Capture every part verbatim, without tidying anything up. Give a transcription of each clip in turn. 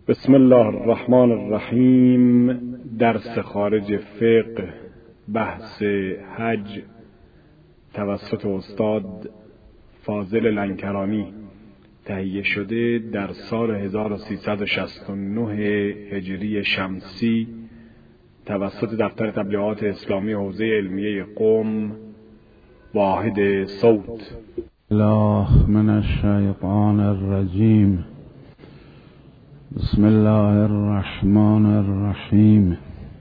بسم الله الرحمن الرحیم. درس خارج فقه، بحث حج توسط استاد فاضل لنکرانی تهیه شده در سال هزار و سیصد و شصت و نه هجری شمسی توسط دفتر تبلیغات اسلامی حوزه علمیه قم. واحد صوت. الله من الشیطان الرجیم. بسم الله الرحمن الرحیم.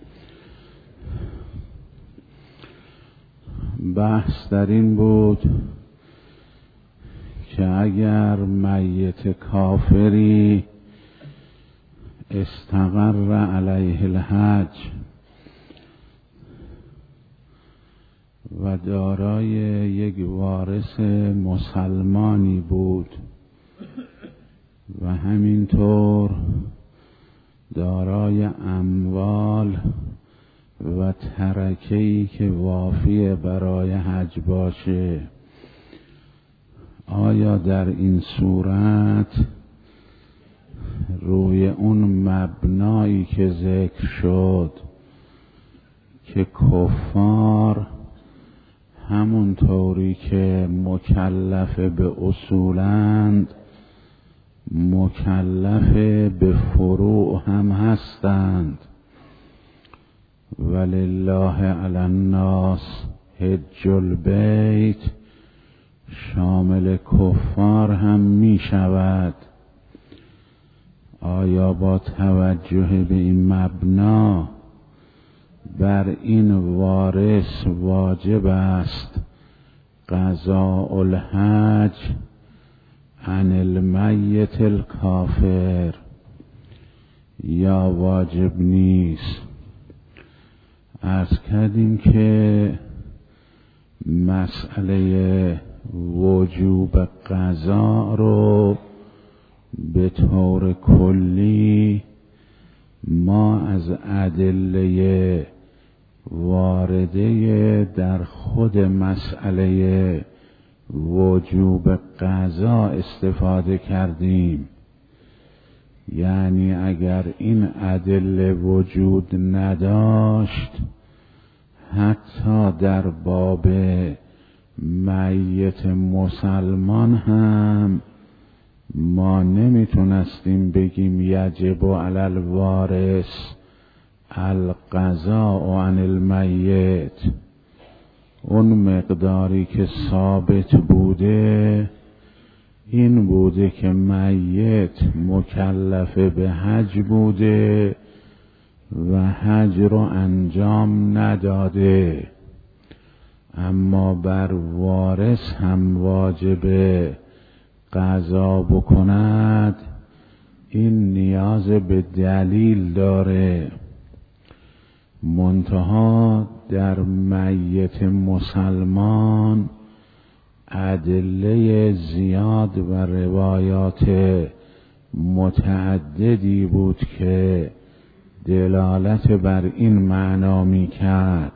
بحث در این بود که اگر میت کافری استقر علیه الحج و دارای یک وارث مسلمانی بود و همینطور دارای اموال و ترکه‌ای که وافی برای حج باشه، آیا در این صورت روی اون مبنایی که ذکر شد که کفار همون طوری که مکلف به اصولند مکلف به فروع هم هستند، ولله علی الناس حج البیت شامل کفار هم می شود، آیا با توجه به این مبنا بر این وارث واجب است قضاء الحج عن المیت الکافر یا واجب نیست؟ عرض کردیم که مسئله وجوب قضا رو به طور کلی ما از ادله وارده در خود مسئله وجوب قضا استفاده کردیم. یعنی اگر این ادله وجود نداشت، حتی در باب میت مسلمان هم ما نمیتونستیم بگیم یجب علی الوارث القضاء عن المیت. اون مقداری که ثابت بوده این بوده که میت مکلف به حج بوده و حج رو انجام نداده، اما بر وارث هم واجب قضا بکند، این نیاز به دلیل داره. منتها در میت مسلمان ادله زیاد و روایات متعددی بود که دلالت بر این معنا می کرد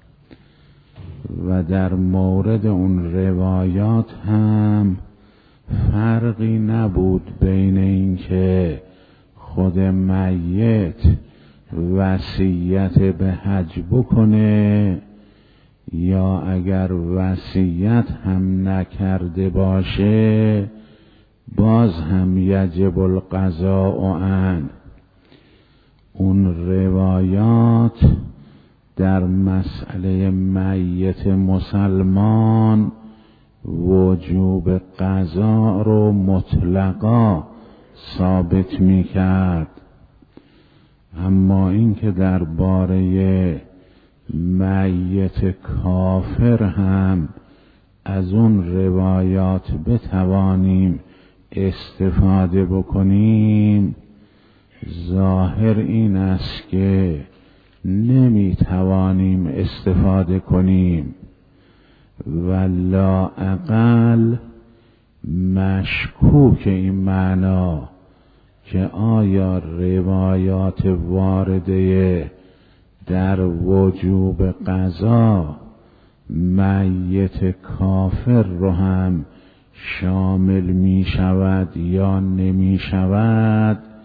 و در مورد اون روایات هم فرقی نبود بین این که خود میت وصیت به حج بکنه یا اگر وصیت هم نکرده باشه باز هم یجب القضاء عنه. اون روایات در مسئله میت مسلمان وجوب قضا رو مطلقا ثابت می کرد، اما این که در باره میت کافر هم از اون روایات بتوانیم استفاده بکنیم، ظاهر این است که نمیتوانیم استفاده کنیم و لااقل مشکوک این معنا که آیا روایات وارده در وجوب قضا میت کافر رو هم شامل می شود یا نمی شود،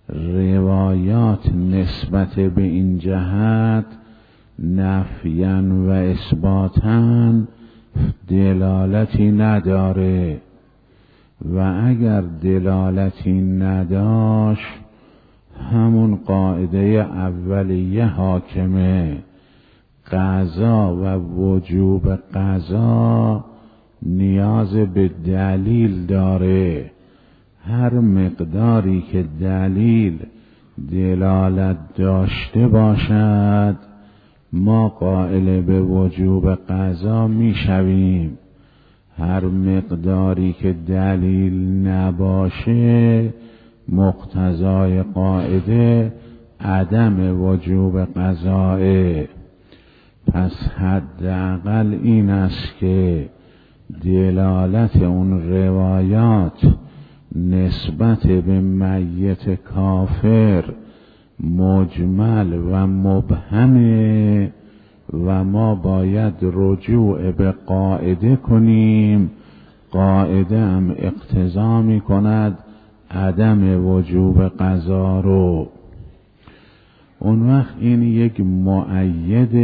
روایات نسبت به این جهت نفیاً و اثباتاً دلالتی نداره و اگر دلالتی نداشت همون قاعده اولیه حاکمه. قضا و وجوب قضا نیاز به دلیل داره. هر مقداری که دلیل دلالت داشته باشد ما قائل به وجوب قضا میشویم. هر مقداری که دلیل نباشه مقتضای قاعده عدم وجوب قضاه. پس حداقل این است که دلالت اون روایات نسبت به میت کافر مجمل و مبهمه و ما باید رجوع به قاعده کنیم. قاعده هم اقتضا می کند عدم وجوب قضا رو. اون وقت این یک مؤید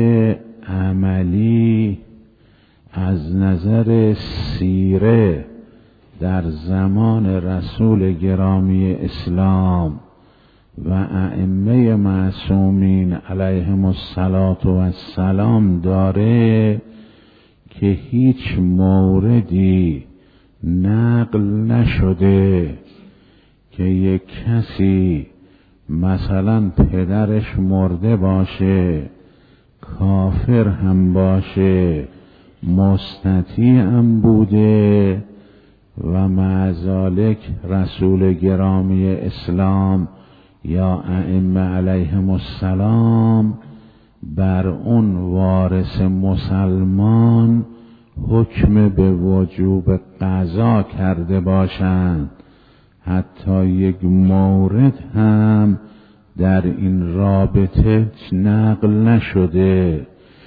عملی از نظر سیره در زمان رسول گرامی اسلام و ائمه معصومین علیهم الصلاة و السلام داره که هیچ موردی نقل نشده که یک کسی مثلا پدرش مرده باشه، کافر هم باشه، مستطیع هم بوده و مع ذالک رسول گرامی اسلام یا ائمه علیهم السلام بر اون وارث مسلمان حکم به وجوب قضا کرده باشند. حتی یک مورد هم در این رابطه نقل نشده.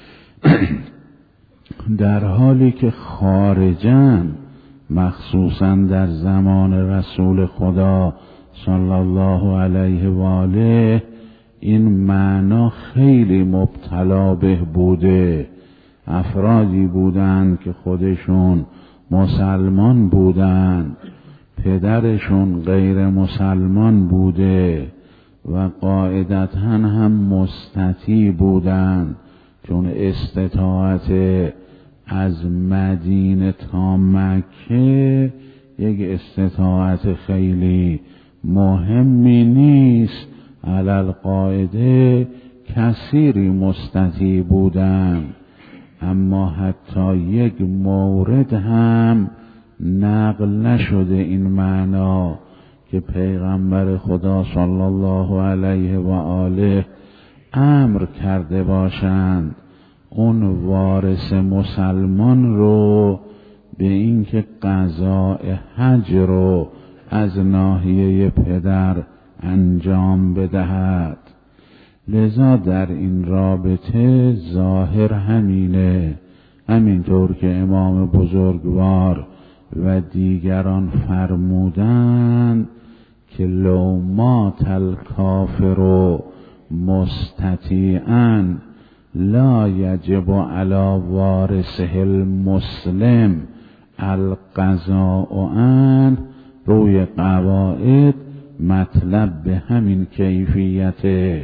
در حالی که خارجاً مخصوصاً در زمان رسول خدا صلی الله علیه و آله این معنا خیلی مبتلا به بوده. افرادی بودند که خودشون مسلمان بودند، پدرشون غیر مسلمان بوده و قاعدتاً هم مستطیع بودند، چون استطاعت از مدینه تا مکه یک استطاعت خیلی مهمی نیست. علل قاعده کثیری مستطیع بودند، اما حتی یک مورد هم نقل نشده این معنا که پیغمبر خدا صلی الله علیه و آله امر کرده باشند اون وارث مسلمان رو به اینکه قضاء حج رو از ناحیه پدر انجام بدهد. لذا در این رابطه ظاهر همینه، همینطور که امام بزرگوار و دیگران فرمودند که لو مات الکافر مستطیعاً لا یجب علی وارثه المسلم القضاء عنه. روی قواعد مطلب به همین کیفیته.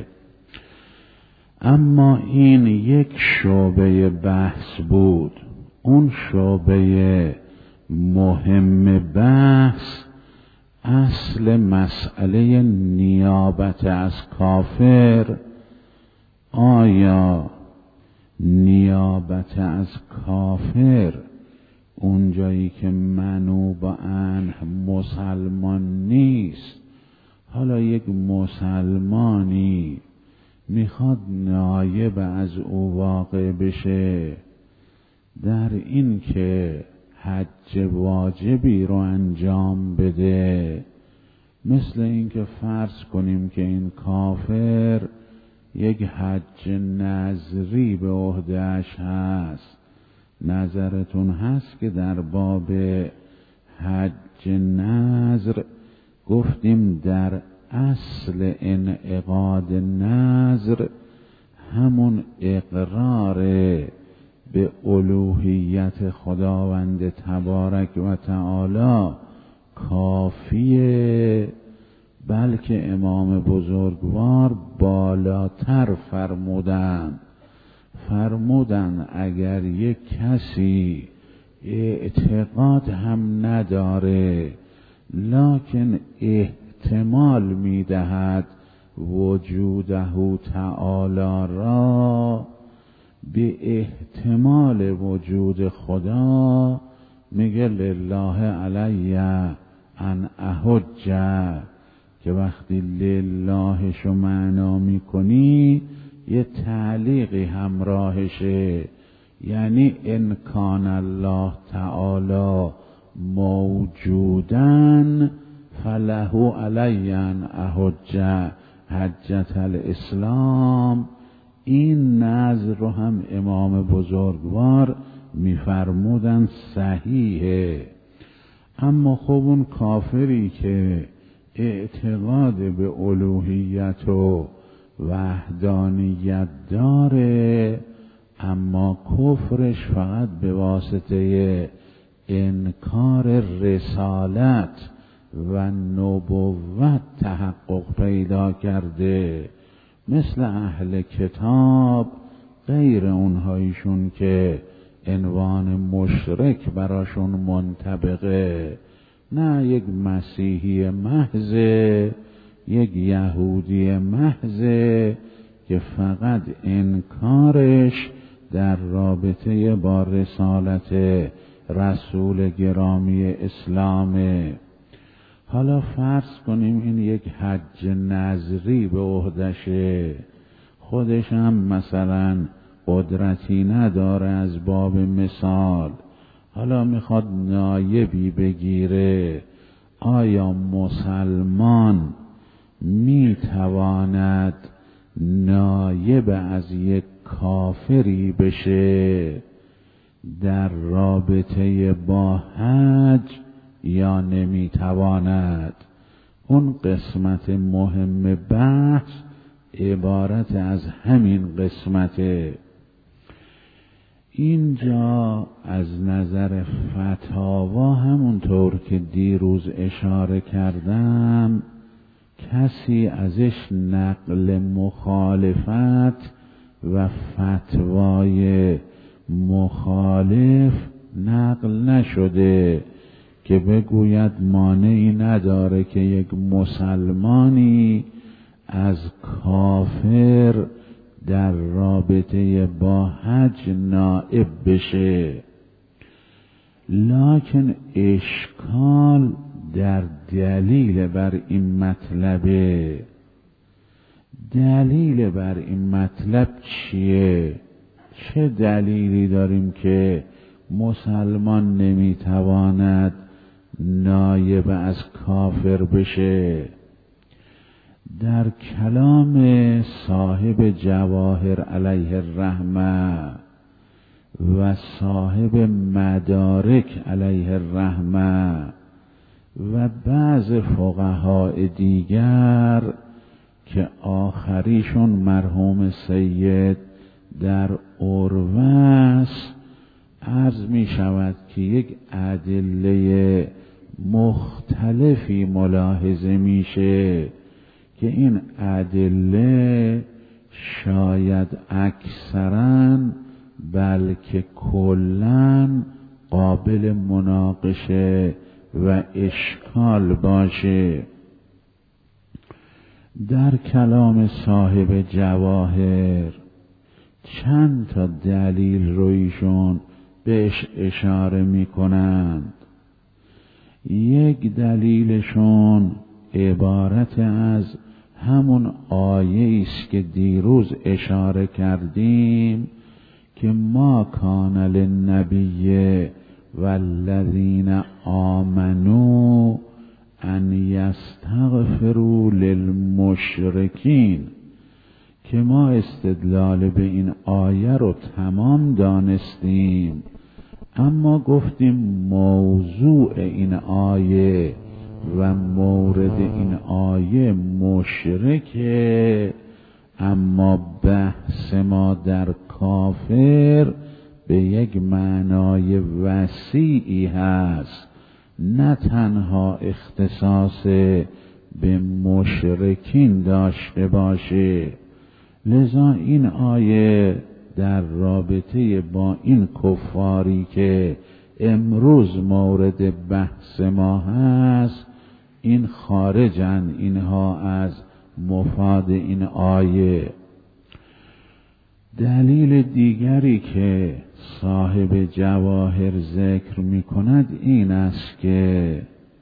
اما این یک شعبه بحث بود. اون شعبه مهم بحث اصل مسئله نیابت از کافر. آیا نیابت از کافر اونجایی که منوب عنه مسلمان نیست، حالا یک مسلمانی میخواد نایب از او واقع بشه در این که حج واجبی رو انجام بده، مثل این که فرض کنیم که این کافر یک حج نظری به عهده‌اش هست. نظرتون هست که در باب حج نظر گفتیم در اصل انعقاد نظر همون اقرار به الوهیت خداوند تبارک و تعالی کافیه، بلکه امام بزرگوار بالاتر فرمودن فرمودن اگر یک کسی اعتقاد هم نداره لکن احتمال میدهد وجوده تعالی را، به احتمال وجود خدا میگه لله علی ان احج، که وقتی للهشو معنا میکنی یه تعلیقی همراهشه، یعنی ان کان الله تعالی موجودن فله علی ان احج حجت الاسلام. این نظر رو هم امام بزرگوار میفرمودن صحیحه. اما خب اون کافری که اعتقاد به الوهیت و وحدانیت داره اما کفرش فقط به واسطه انکار رسالت و نبوت تحقق پیدا کرده، مثل اهل کتاب غیر اونهایشون که عنوان مشرک براشون منطبقه، نه یک مسیحی محضه، یک یهودی محضه که فقط انکارش در رابطه با رسالت رسول گرامی اسلامه. حالا فرض کنیم این یک حج نظری به عهدشه، خودش هم مثلا قدرتی نداره از باب مثال، حالا میخواد نایبی بگیره. آیا مسلمان میتواند نایب از یک کافری بشه در رابطه با حج یا نمیتواند؟ اون قسمت مهم بحث عبارت از همین قسمته. اینجا از نظر فتاوا همونطور که دیروز اشاره کردم کسی ازش نقل مخالفت و فتوای مخالف نقل نشده که بگوید مانعی نداره که یک مسلمانی از کافر در رابطه با حج نائب بشه. لکن اشکال در دلیل بر این مطلبه. دلیل بر این مطلب چیه؟ چه دلیلی داریم که مسلمان نمیتواند نایب از کافر بشه؟ در کلام صاحب جواهر علیه الرحمه و صاحب مدارک علیه الرحمه و بعض فقهای دیگر که آخریشون مرحوم سید در اروس عرض می شود که یک ادله مختلفی ملاحظه میشه که این ادله شاید اکثراً بلکه کلاً قابل مناقشه و اشکال باشه. در کلام صاحب جواهر چند تا دلیل رو ایشون بهش اشاره میکنند. یک دلیلشون عبارت از همون آیه است که دیروز اشاره کردیم که ما کان للنبی والذین آمنوا ان یستغفروا للمشرکین، که ما استدلال به این آیه رو تمام دانستیم، اما گفتیم موضوع این آیه و مورد این آیه مشرکه، اما بحث ما در کافر به یک معنای وسیعی هست، نه تنها اختصاص به مشرکین داشته باشه. لذا این آیه در رابطه با این کفاری که امروز مورد بحث ما هست، این خارجن اینها از مفاد این آیه. دلیل دیگری که صاحب جواهر ذکر می کند این است که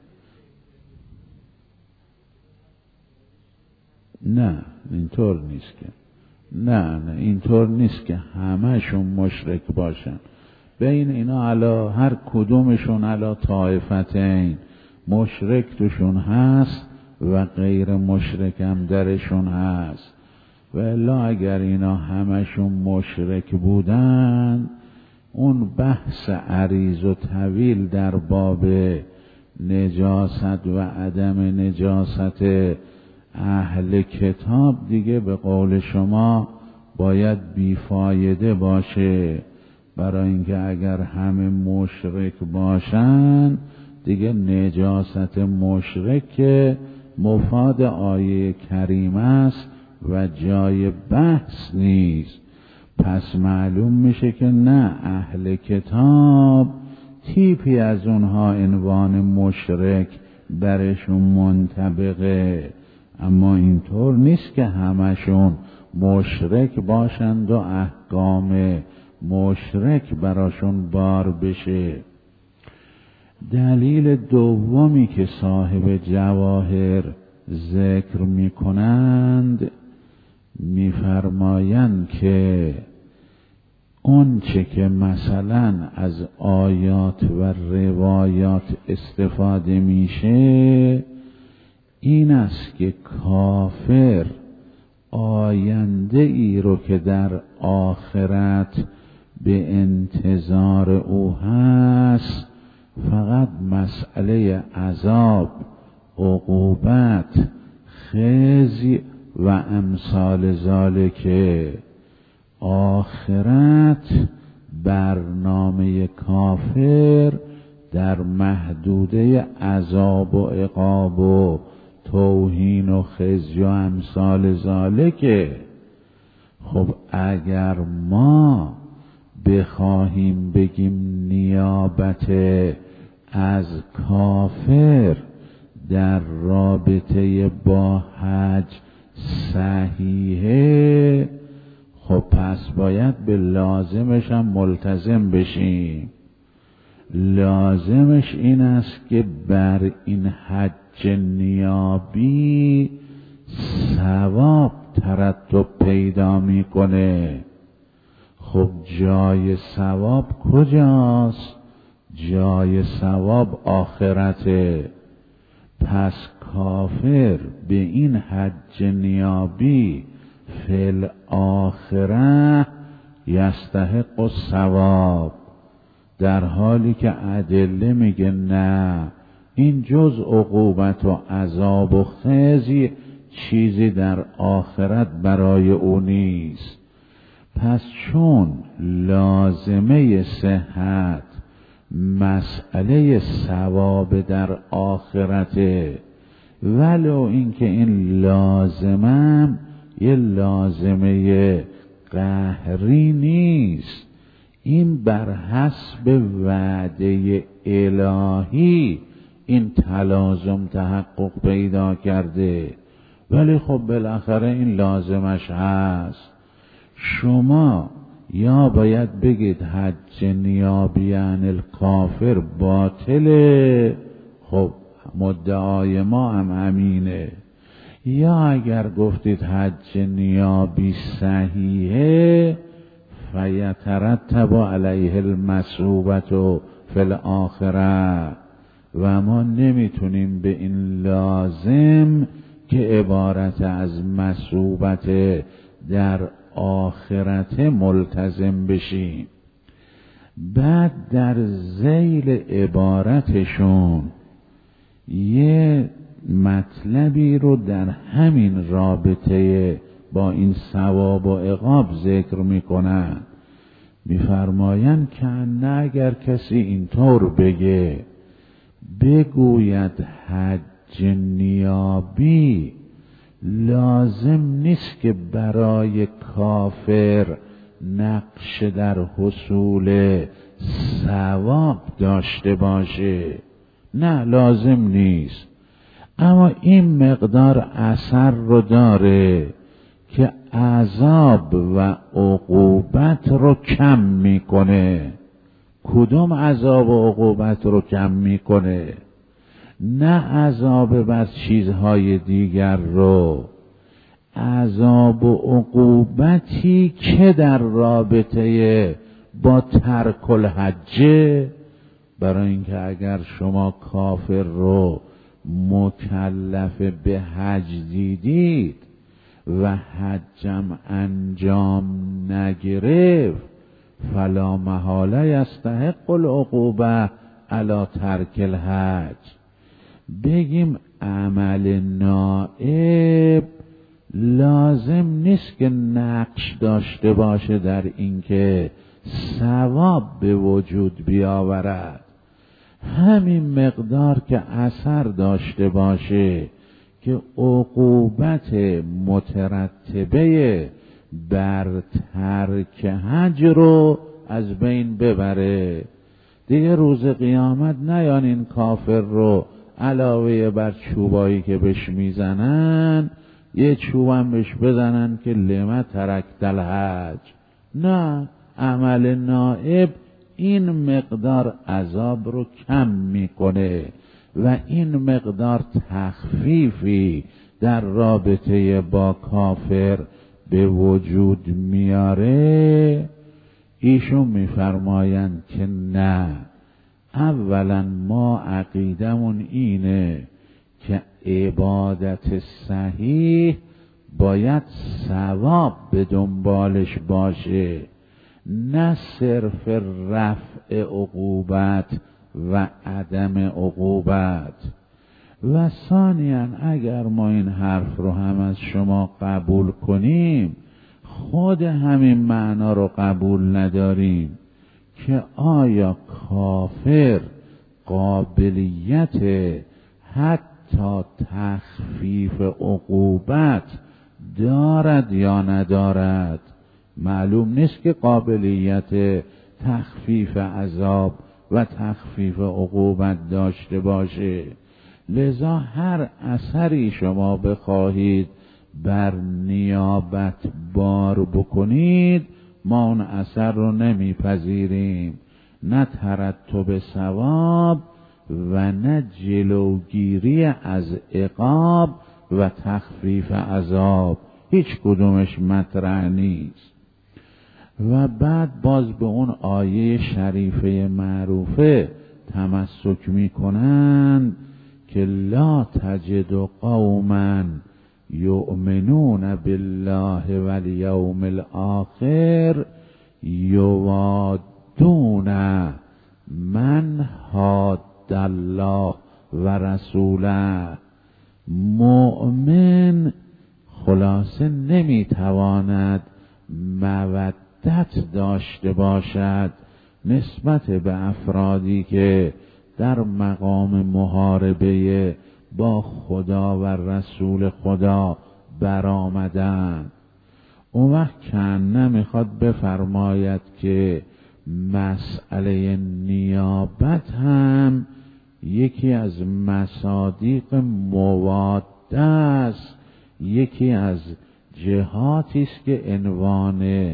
نه اینطور نیست که نه نه اینطور نیست که همه‌شون مشرک باشن. بین اینا علا هر کدومشون علا طائفتین مشرک توشون هست و غیر مشرک هم درشون هست. و الا اگر اینا همشون مشرک بودن، اون بحث عریض و طویل در باب نجاست و عدم نجاست اهل کتاب دیگه به قول شما باید بیفایده باشه، برای اینکه اگر همه مشرک باشن دیگه نجاست مشرک مفاد آیه کریم است و جای بحث نیست. پس معلوم میشه که نه، اهل کتاب تیپی از اونها عنوان مشرک برشون منطبقه، اما اینطور نیست که همشون مشرک باشند و احکام مشرک براشون بار بشه. دلیل دومی که صاحب جواهر ذکر می کنند، می فرمایند که اون چه که مثلا از آیات و روایات استفاده میشه این است که کافر آینده ای رو که در آخرت به انتظار او هست فقط مسئله عذاب، عقوبت، خزی و امثال ذالکه. آخرت برنامه کافر در محدوده عذاب و عقاب و توهین و خزی و امثال ذالکه. خب اگر ما بخواهیم بگیم نیابت از کافر در رابطه با حج صحیحه، خب پس باید به لازمش هم ملتزم بشیم. لازمش این است که بر این حج نیابی ثواب ترتب پیدا میکنه. خب جای ثواب کجاست؟ جای ثواب آخرته. پس کافر به این حج نیابی فی الاخره یستحق الثواب، در حالی که ادله میگه نه، این جز عقوبت و عذاب و خزی چیزی در آخرت برای او نیست. پس چون لازمه صحت مسئله ثواب در آخرته، ولو اینکه این لازمم یه لازمه قهری نیست، این بر حسب وعده الهی این تلازم تحقق پیدا کرده، ولی خب بالاخره این لازمش هست. شما یا باید بگید حج نیابی عن الکافر باطله، خب مدعای ما هم همینه، یا اگر گفتید حج نیابی صحیحه فیترتب علیه المثوبت فی الاخره، و ما نمیتونیم به این لازم که عبارت از مثوبت در آخرت ملتزم بشیم. بعد در ذیل عبارتشون یه مطلبی رو در همین رابطه با این ثواب و عقاب ذکر میکنن. میفرمایند که نه اگر کسی اینطور بگه بگوید حج نیابی، لازم نیست که برای کافر نقش در حصول ثواب داشته باشه، نه لازم نیست، اما این مقدار اثر رو داره که عذاب و عقوبت رو کم میکنه. کدوم عذاب و عقوبت رو کم میکنه؟ نه عذاب بر چیزهای دیگر رو، عذاب و عقوبتی که در رابطه با ترک الحجه. برای اینکه اگر شما کافر رو مکلف به حج دیدید و حجم انجام نگرفت، فلا محاله یستحق العقوبه علی ترک الحج. بگیم عمل نائب لازم نیست که نقش داشته باشه در اینکه ثواب به وجود بیاورد، همین مقدار که اثر داشته باشه که عقوبت مترتبه بر ترک حج رو از بین ببره. دیگه روز قیامت نیان این کافر رو علاوه بر چوبایی که بهش میزنن یه چوبم بهش بزنن که لما ترکت الحج. نه، عمل نائب این مقدار عذاب رو کم میکنه و این مقدار تخفیفی در رابطه با کافر به وجود میاره. ایشون میفرمایند که نه، اولا ما عقیدمون اینه که عبادت صحیح باید ثواب به دنبالش باشه، نه صرف رفع عقوبت و عدم عقوبت. و ثانیاً اگر ما این حرف رو هم از شما قبول کنیم، خود همین معنا رو قبول نداریم که آیا کافر قابلیت حتی تخفیف عقوبت دارد یا ندارد؟ معلوم نیست که قابلیت تخفیف عذاب و تخفیف عقوبت داشته باشه. لذا هر اثری شما بخواهید بر نیابت بار بکنید، ما اون اثر رو نمیپذیریم، نه ترتب ثواب و نه جلوگیری از عقاب و تخفیف عذاب، هیچ کدومش مطرح نیست. و بعد باز به اون آیه شریفه معروفه تمسک میکنند که لا تجد قوما یؤمنون بالله والیوم الاخر یوادون من حاد الله و رسوله. مؤمن خلاصه نمیتواند مودت داشته باشد نسبت به افرادی که در مقام محاربه با خدا و رسول خدا برآمدند. اون وقت کنه میخواد بفرماید که مسئله نیابت هم یکی از مصادیق مواده است، یکی از جهاتی است که عنوان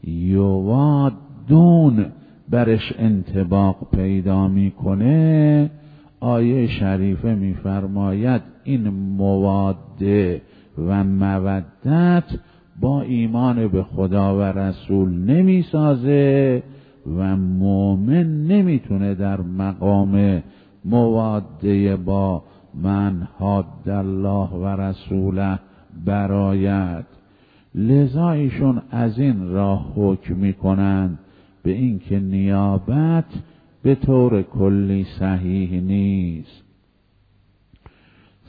یوادون برش انطباق پیدا میکنه. آیه شریفه میفرماید این مواده و مودت با ایمان به خدا و رسول نمیسازه و مؤمن نمیتونه در مقام مواده با من حاد الله و رسوله برآید. لذا ایشون از این راه حکم میکنند به این که نیابت به طور کلی صحیح نیست.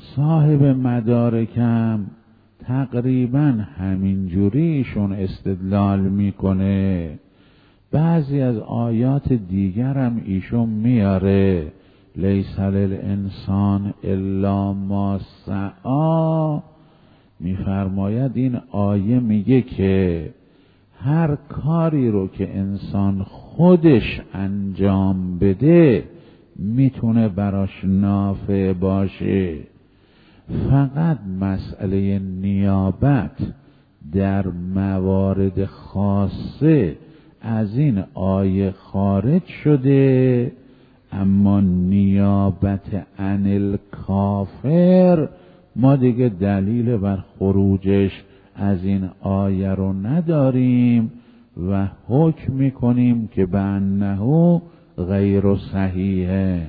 صاحب مدارکم تقریبا همینجوریشون استدلال میکنه. بعضی از آیات دیگرم ایشون میاره، لیس للانسان الا ما سعی، میفرماید این آیه میگه که هر کاری رو که انسان خودش انجام بده میتونه براش نافع باشه. فقط مسئله نیابت در موارد خاصه از این آیه خارج شده، اما نیابت عن الکافر ما دیگه دلیل بر خروجش از این آیه رو نداریم و حکم میکنیم که به انه غیر صحیحه.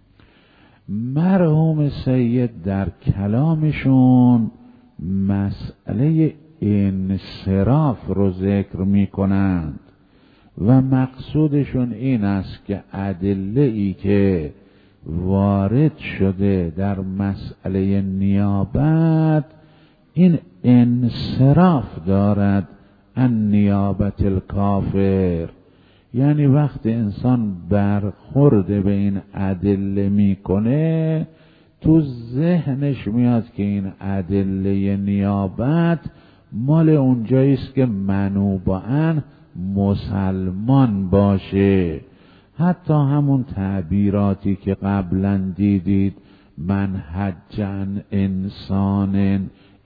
مرحوم سید در کلامشون مسئله انصراف رو ذکر میکنند و مقصودشون این است که ادله ای که وارد شده در مسئله نیابت این انصراف دارد عن نیابت الکافر، یعنی وقتی انسان برخورد به این ادله میکنه تو ذهنش میاد که این ادله نیابت مال اونجاییست که منوباً مسلمان باشه. حتی همون تعبیراتی که قبلا دیدید، من حج عن انسان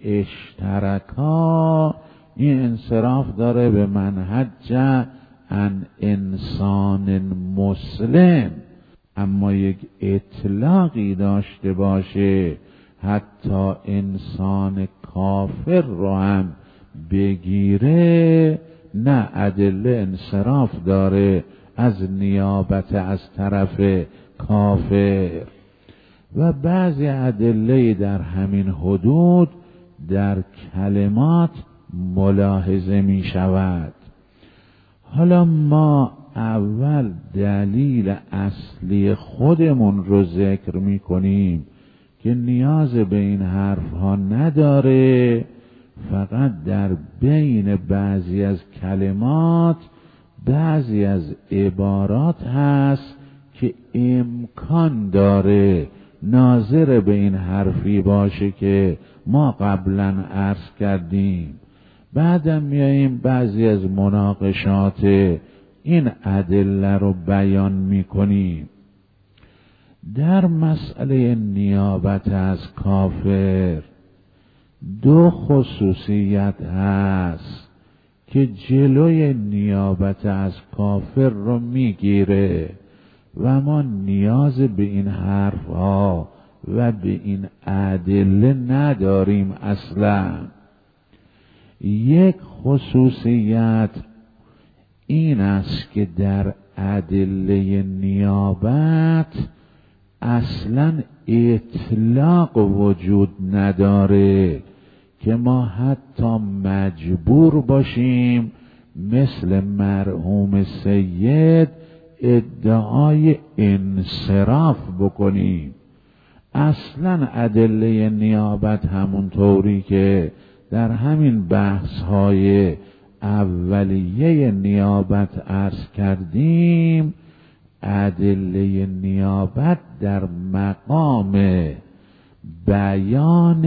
اشترکا، این انصراف داره به من حج عن انسان مسلم. اما یک اطلاقی داشته باشه حتی انسان کافر رو هم بگیره، نه، ادله انصراف داره از نیابت از طرف کافر. و بعضی ادله در همین حدود در کلمات ملاحظه می شود. حالا ما اول دلیل اصلی خودمون رو ذکر می کنیم که نیاز به این حرف ها نداره، فقط در بین بعضی از کلمات بعضی از عبارات هست که امکان داره ناظر به این حرفی باشه که ما قبلا عرض کردیم. بعدم میاییم بعضی از مناقشات این ادله رو بیان میکنیم. در مسئله نیابت از کافر دو خصوصیت هست که جلوی نیابت از کافر رو میگیره و ما نیاز به این حرف ها و به این ادله نداریم اصلا. یک خصوصیت این است که در ادله نیابت اصلا اطلاق وجود نداره که ما حتی مجبور باشیم مثل مرحوم سید ادعای انصراف بکنیم. اصلا ادله نیابت همونطوری که در همین بحث های اولیه نیابت عرض کردیم، ادله نیابت در مقام بیان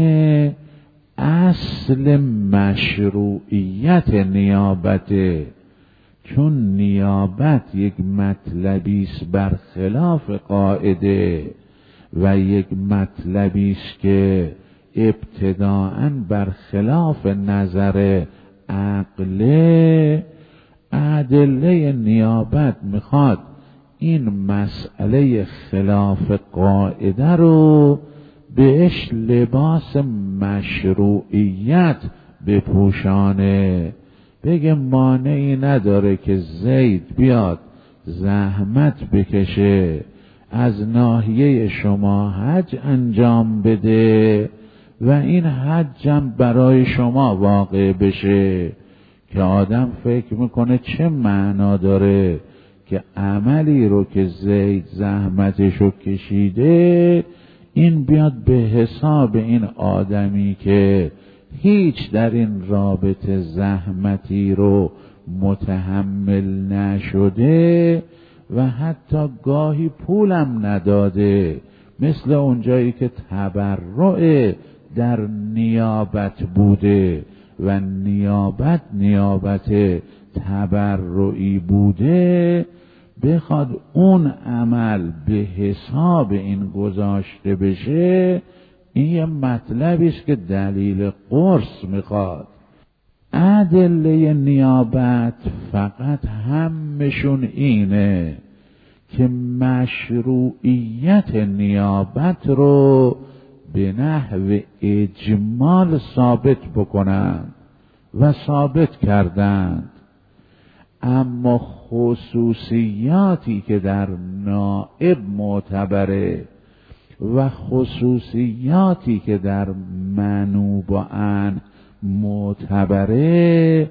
اصل مشروعیت نیابته، چون نیابت یک مطلبیست برخلاف قاعده و یک مطلبیست که ابتداءً برخلاف نظر عقله. ادله نیابت میخواد این مسئله خلاف قاعده رو بهش لباس مشروعیت بپوشانه، بگه مانعی نداره که زید بیاد زحمت بکشه از ناحیه شما حج انجام بده و این حجم برای شما واقع بشه. که آدم فکر میکنه چه معنا داره که عملی رو که زید زحمتشو کشیده این بیاد به حساب این آدمی که هیچ در این رابطه زحمتی رو متحمل نشده و حتی گاهی پولم نداده، مثل اونجایی که تبرع در نیابت بوده و نیابت نیابت تبرعی بوده، بخواد اون عمل به حساب این گذاشته بشه. این یه مطلبی است که دلیل قرص میخواد. ادله نیابت فقط همشون اینه که مشروعیت نیابت رو به نحو اجمال ثابت بکنند و ثابت کردند، اما خصوصیاتی که در نائب معتبره و خصوصیاتی که در منوب عنه معتبره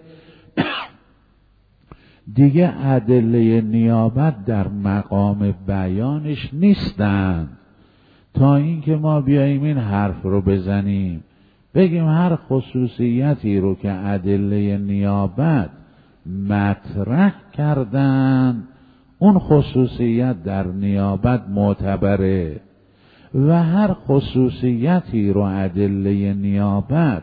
دیگه ادله نیابت در مقام بیانش نیستند. تا اینکه ما بیاییم این حرف رو بزنیم بگیم هر خصوصیتی رو که ادله نیابت مطرح کردن اون خصوصیت در نیابت معتبره و هر خصوصیتی رو ادله نیابت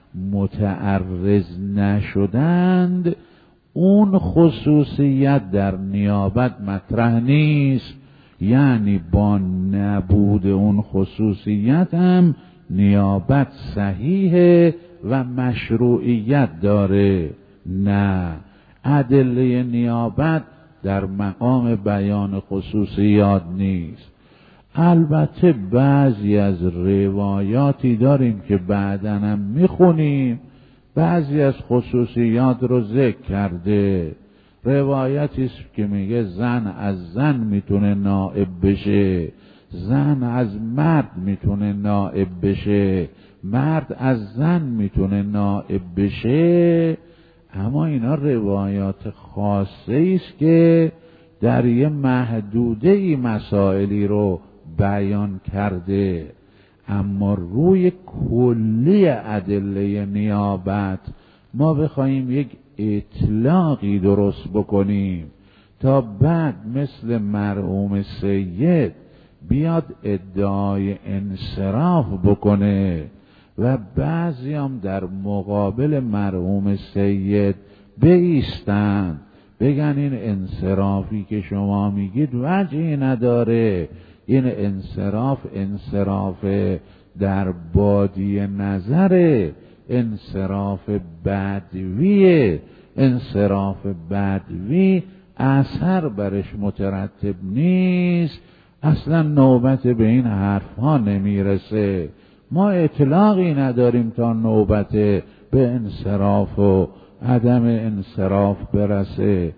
متعرض نشدند اون خصوصیت در نیابت مطرح نیست، یعنی با نبود اون خصوصیت هم نیابت صحیحه و مشروعیت داره. نه، ادله نیابت در مقام بیان خصوصیات نیست. البته بعضی از روایاتی داریم که بعداً هم میخونیم بعضی از خصوصیات رو ذکر کرده. روایتی است که میگه زن از زن میتونه نائب بشه، زن از مرد میتونه نائب بشه، مرد از زن میتونه نائب بشه. اما اینا روایات خاصه است که در یه محدوده ای مسائلی رو بیان کرده، اما روی کلی ادله نیابت ما بخوایم یک اطلاقی درست بکنیم تا بعد مثل مرحوم سید بیاد ادعای انصراف بکنه و بعضی هم در مقابل مرحوم سید بایستند بگن این انصرافی که شما میگید وجهی نداره، این انصراف انصراف در بادی نظره، انصراف بدویه، انصراف بدوی اثر برش مترتب نیست، اصلا نوبت به این حرف ها نمیرسه. ما اطلاقی نداریم تا نوبت به انصراف و عدم انصراف برسه.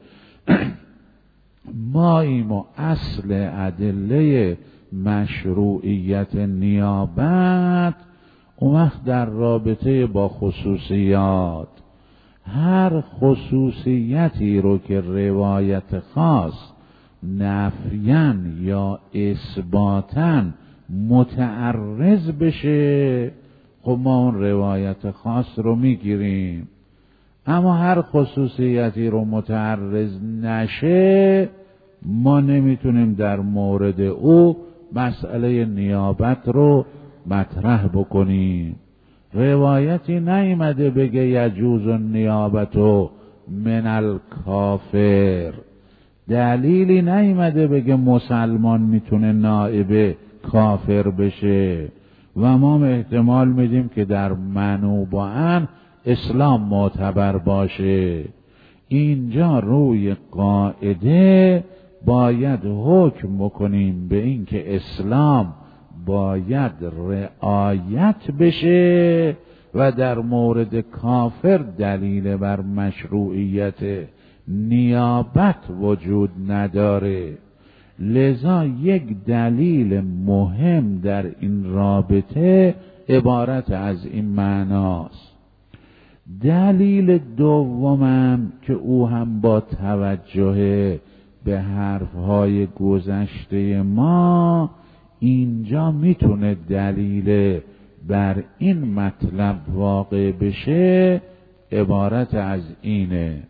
ما ایم و اصل ادله مشروعیت نیابت اون وقت در رابطه با خصوصیات، هر خصوصیتی رو که روایت خاص نفیاً یا اثباتاً متعرض بشه خب ما اون روایت خاص رو میگیریم، اما هر خصوصیتی رو متعرض نشه ما نمیتونیم در مورد او مسئله نیابت رو مطرح بکنیم. روایتی نیامده بگه یجوز النیابت من الکافر، دلیلی نیامده بگه مسلمان میتونه نائب کافر بشه و ما احتمال میدیم که در منوب عنه اسلام معتبر باشه. اینجا روی قاعده باید حکم بکنیم به این که اسلام باید رعایت بشه و در مورد کافر دلیل بر مشروعیت نیابت وجود نداره. لذا یک دلیل مهم در این رابطه عبارت از این معناست. دلیل دومم که او هم با توجه به حرفهای گذشته ما اینجا میتونه دلیل بر این مطلب واقع بشه عبارت از اینه.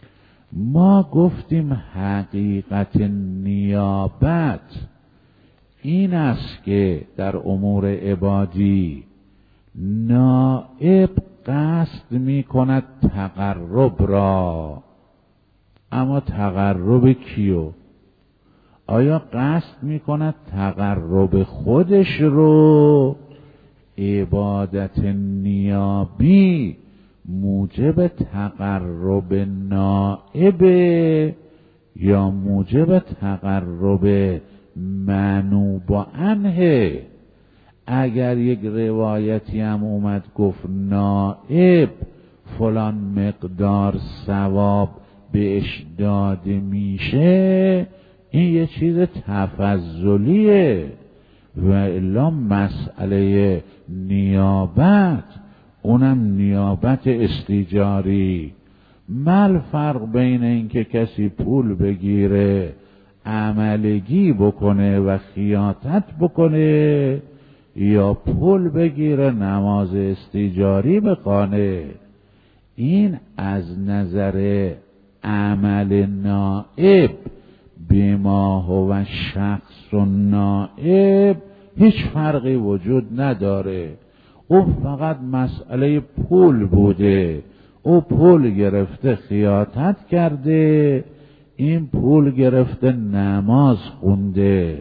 ما گفتیم حقیقت نیابت این است که در امور عبادی نائب قصد می کند تقرب را. اما تقرب کیو؟ آیا قصد می کند تقرب خودش رو؟ عبادت نیابی موجب تقرب نائبه یا موجب تقرب منوب عنه؟ اگر یک روایتی هم اومد گفت نائب فلان مقدار ثواب بهش داده میشه، این یه چیز تفضلیه. و الا مسئله نیابت، اونم نیابت استیجاری، مال فرق بین این که کسی پول بگیره عملگی بکنه و خیانت بکنه یا پول بگیره نماز استیجاری بخونه. این از نظر عمل نائب بما هو شخص نائب هیچ فرقی وجود نداره. او فقط مسئله پول بوده، او پول گرفته خیانت کرده، این پول گرفته نماز خونده.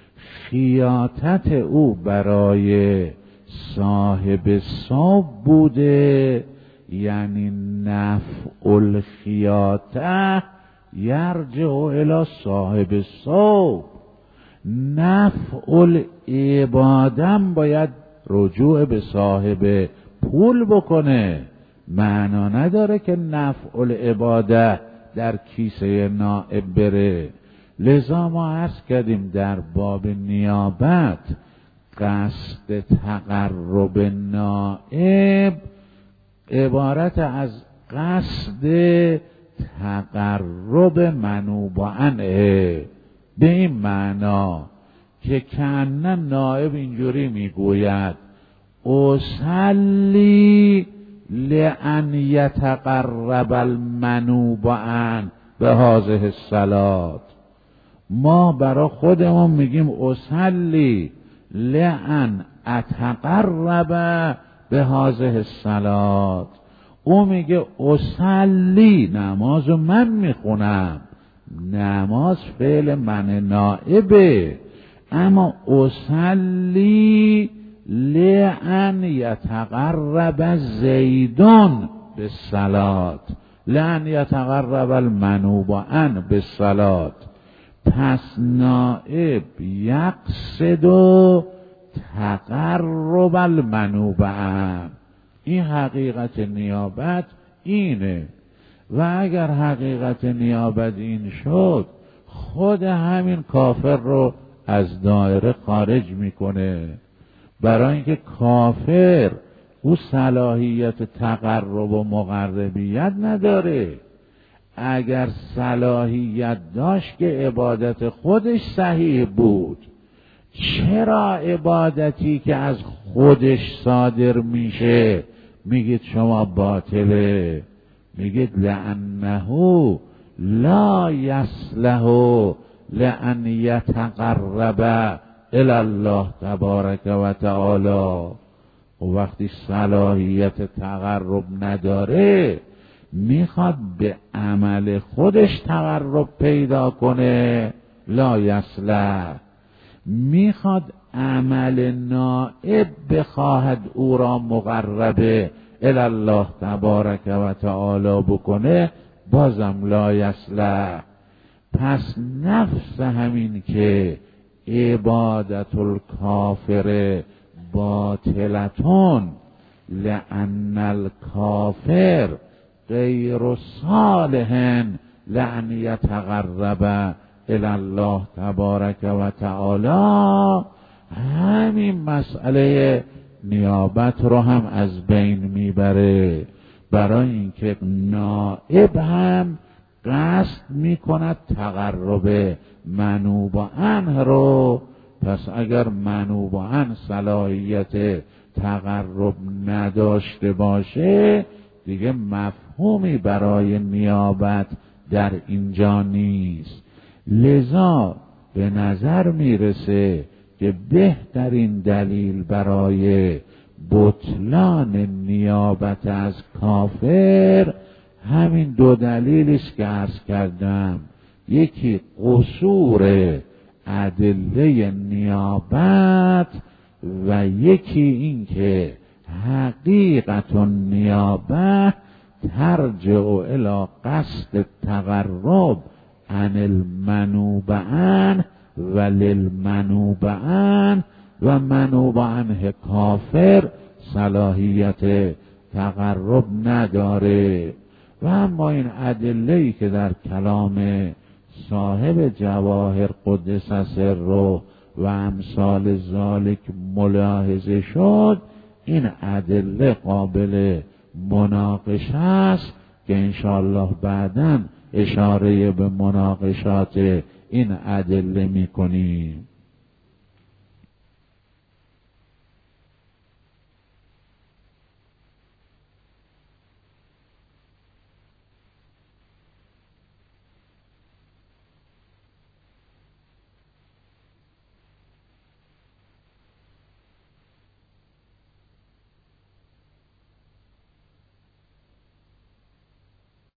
خیانت او برای صاحب صوب بوده، یعنی نفع الخیانت یرجع الی صاحب صوب. نفع العبادم باید رجوع به صاحب پول بکنه. معنا نداره که نفع العباده در کیسه نائب بره. لذا ما عرض کردیم در باب نیابت قصد تقرب نائب عبارت از قصد تقرب منوب عنه، به این معنا که کأن نائب اینجوری میگوید اصلی لأن یتقرب المنوب عنه به هذه الصلاة. ما برای خودمون میگیم اصلی لأن اتقرب به هذه الصلاة، او میگه اصلی نمازو من میخونم، نماز فعل من نائبه، اما اصلی لأن یتقرب زیدون به صلات، لأن یتقرب المنوب عنه به صلات. پس نائب یقصد تقرب المنوب عنه. این حقیقت نیابت اینه. و اگر حقیقت نیابت این شد، خود همین کافر رو از دایره خارج میکنه، برای اینکه کافر او صلاحیت تقرب و مقربیت نداره. اگر صلاحیت داشت که عبادت خودش صحیح بود، چرا عبادتی که از خودش صادر میشه میگید شما باطله؟ میگید لأنه لا یصلح لأن یتقرب الی الله تبارک و تعالی. و وقتی صلاحیت تقرب نداره، میخواد به عمل خودش تقرب پیدا کنه، لا یصلح. میخواد عمل نائب بخواهد او را مقربه الی الله تبارک و تعالی بکنه، بازم لا یصلح. پس نفس همین که عبادت الکافر باطلتون لأن الکافر غیر صالح لأن یتقرب الی الله تبارک و تعالی، همین مسئله نیابت رو هم از بین میبره. برای اینکه نائب هم قصد میکند تقرب منوب عنه رو، پس اگر منوباً صلاحیت تقرب نداشته باشه دیگه مفهومی برای نیابت در اینجا نیست. لذا به نظر میرسه که بهترین دلیل برای بطلان نیابت از کافر همین دو دلیلی است که عرض کردم. یکی قصور ادله نیابت و یکی این که حقیقت النیابه ترجع الی قصد تقرب عن المنوب عنه و للمنوب عنه و منوب عنه کافر صلاحیت تقرب نداره. و اما این ادله‌ای که در کلام صاحب جواهر قدس سره و امثال ذالک ملاحظه شد، این ادله قابل مناقشه است که انشاءالله بعداً اشاره به مناقشات این ادله می‌کنیم.